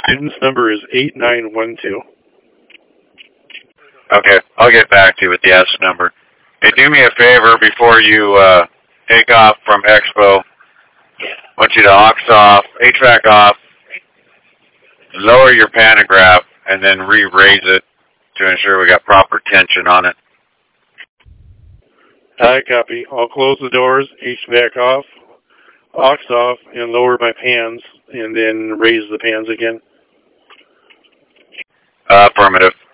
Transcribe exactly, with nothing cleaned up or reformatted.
Student's number is eight nine one two. Okay, I'll get back to you with the S number. Hey, do me a favor before you uh, take off from Expo. I want you to aux off, A track off, lower your pantograph, and then re-raise it to ensure we got proper tension on it. I copy. I'll close the doors, H V A C off, aux off, and lower my pans, and then raise the pans again. Uh, affirmative.